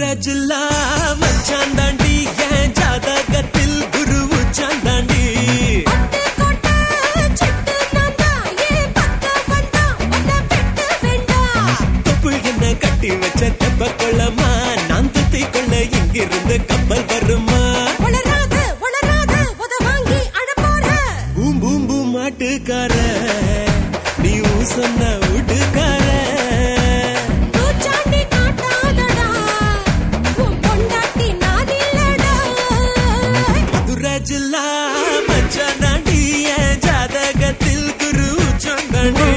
மதுராஜில்லா மச்சான் தாண்டி என் ஜாதகத்தில் குரு உச்சாந்தாண்டி தொப்பு என்ன கட்டி வச்ச தெப்ப கொள்ளமா நான் துத்தி கொள்ள இங்கிருந்து கப்பல் வருமா பூம் பூம் பூம் மாட்டுக்கார நீ சொன்ன வீட்டுக்கார மதுராஜில்லா மச்சான் தாண்டி என் ஜாதகத்தில் குரு உச்சாந்தாண்டி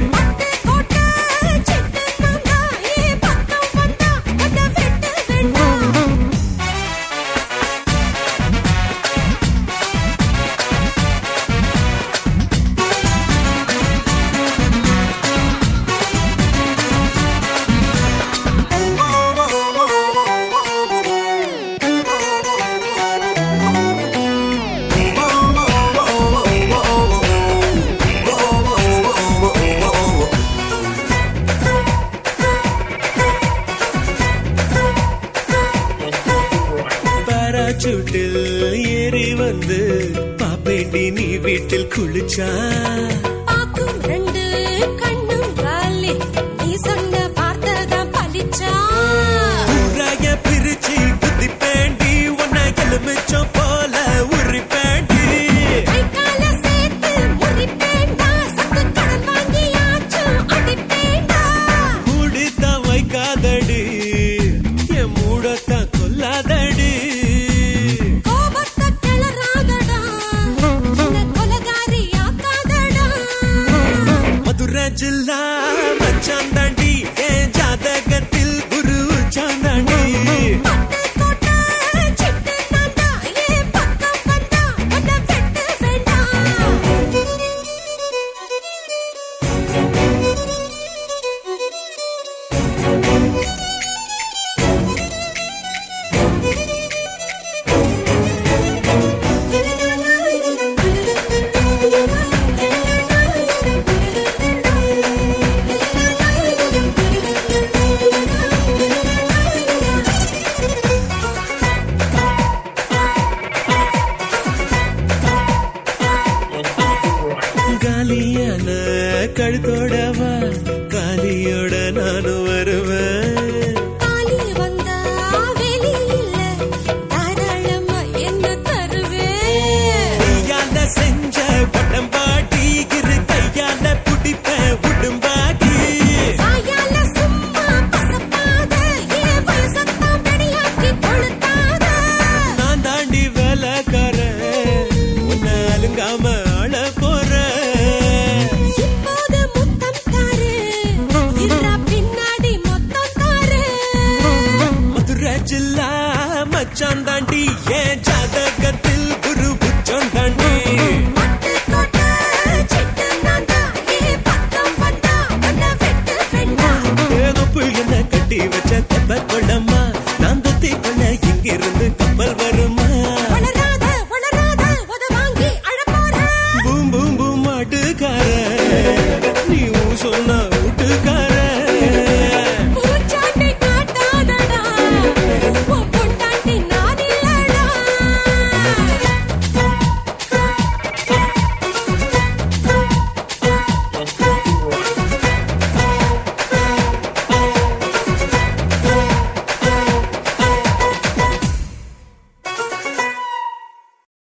சூட்டில் ஏறி வந்து பாப்பேண்டி நீ வீட்டில் குளிச்சா பாக்கும் ரெண்டு கண்ணும் காலி நீ சொன்ன வார்த்தைதான் பலிச்சா ஊராய பிரிச்சு புத்தி பேண்டி உன்னை எலுமிச்சம் போல உரி பேண்டி கைகால சேர்த்து முறி பேண்டா சத்து கடன் வாங்கியாச்சும் அடி பேண்டா மூடித்தான் வைக்காதடி என் மூடத்தான் கொல்லாதடி மதுராஜில்லா மச்சான் தாண்டி என் ஜாதகத்தில் குரு உச்சாந்தாண்டி